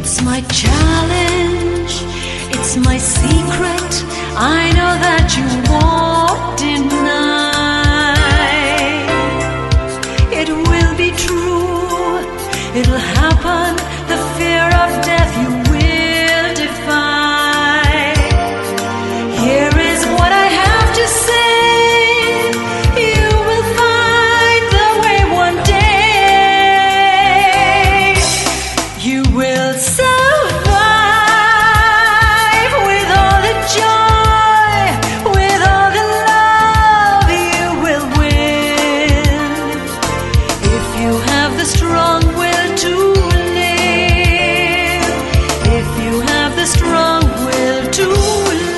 It's my challenge, it's my secret. I know that you won't deny. It will be true, it'll happen. The fear of death you will defy. Here is what I have to say. You will find the way one day. You will survive with all the joy, with all the love. You will win if you have the strong will to live. If you have the strong will to live.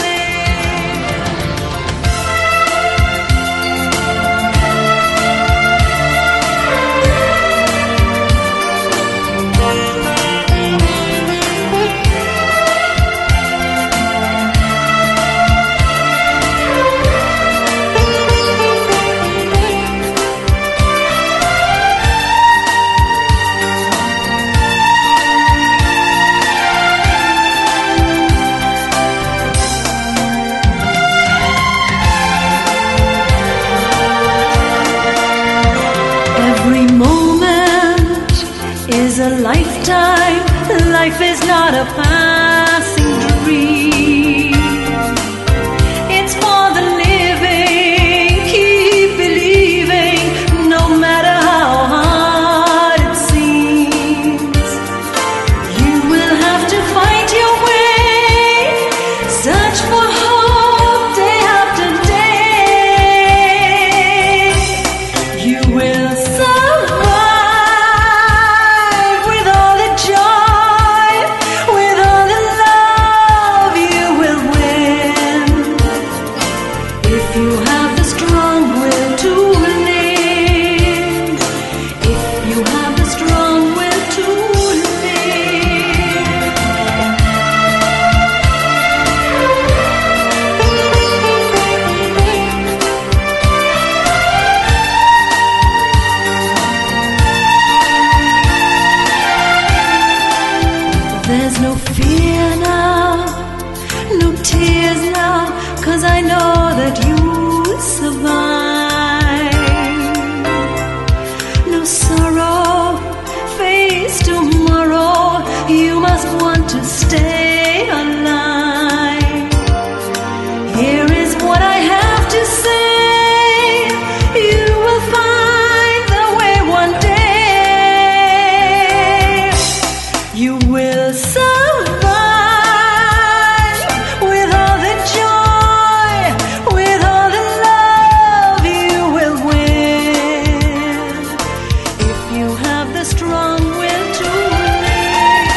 Every moment is a lifetime. Life is not a passing dream. It's for the living. Keep believing, no matter how hard it seems. You will have to fight your way. Search for hope day after day. You will survive with all the joy, with all the love. You will win if you have the strong will to live. If you have the strong will to live. There's no fear now, no tears now, 'cause I know that you'll survive. No sorrow, face tomorrow. You must want to stay alive. Here is what I have to say. You will find the way one day. You will survive with all the joy, with all the love. You will win if you have the strong will to live.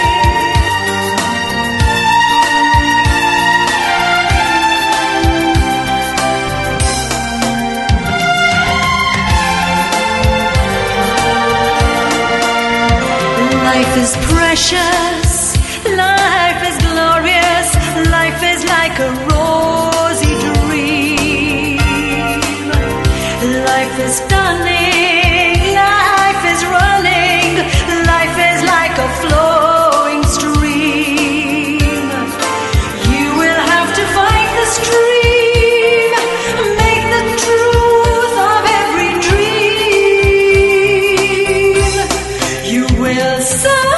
Life is precious, life is glorious, life is like a rosy dream. Life is stunning, life is running, life is like a flowing stream. You will have to find the stream, make the truth of every dream. You will survive